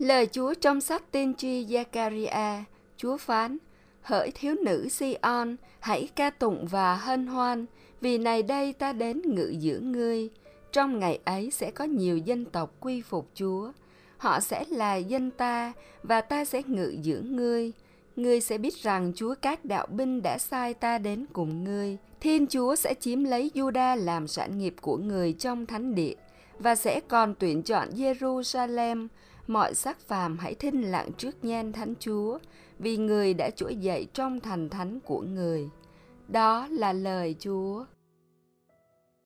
Lời Chúa trong sách tiên tri Gia-ca-ri-a, Chúa phán: Hỡi thiếu nữ Si-on, hãy ca tụng và hân hoan, vì này đây ta đến ngự dưỡng ngươi. Trong ngày ấy sẽ có nhiều dân tộc quy phục Chúa. Họ sẽ là dân ta, và ta sẽ ngự dưỡng ngươi. Ngươi sẽ biết rằng Chúa các đạo binh đã sai ta đến cùng ngươi. Thiên Chúa sẽ chiếm lấy Giu-đa làm sản nghiệp của người trong thánh địa, và sẽ còn tuyển chọn Giê-ru-sa-lem. Mọi xác phàm hãy thinh lặng trước nhan Thánh Chúa, vì người đã trỗi dậy trong thành thánh của người. Đó là lời Chúa.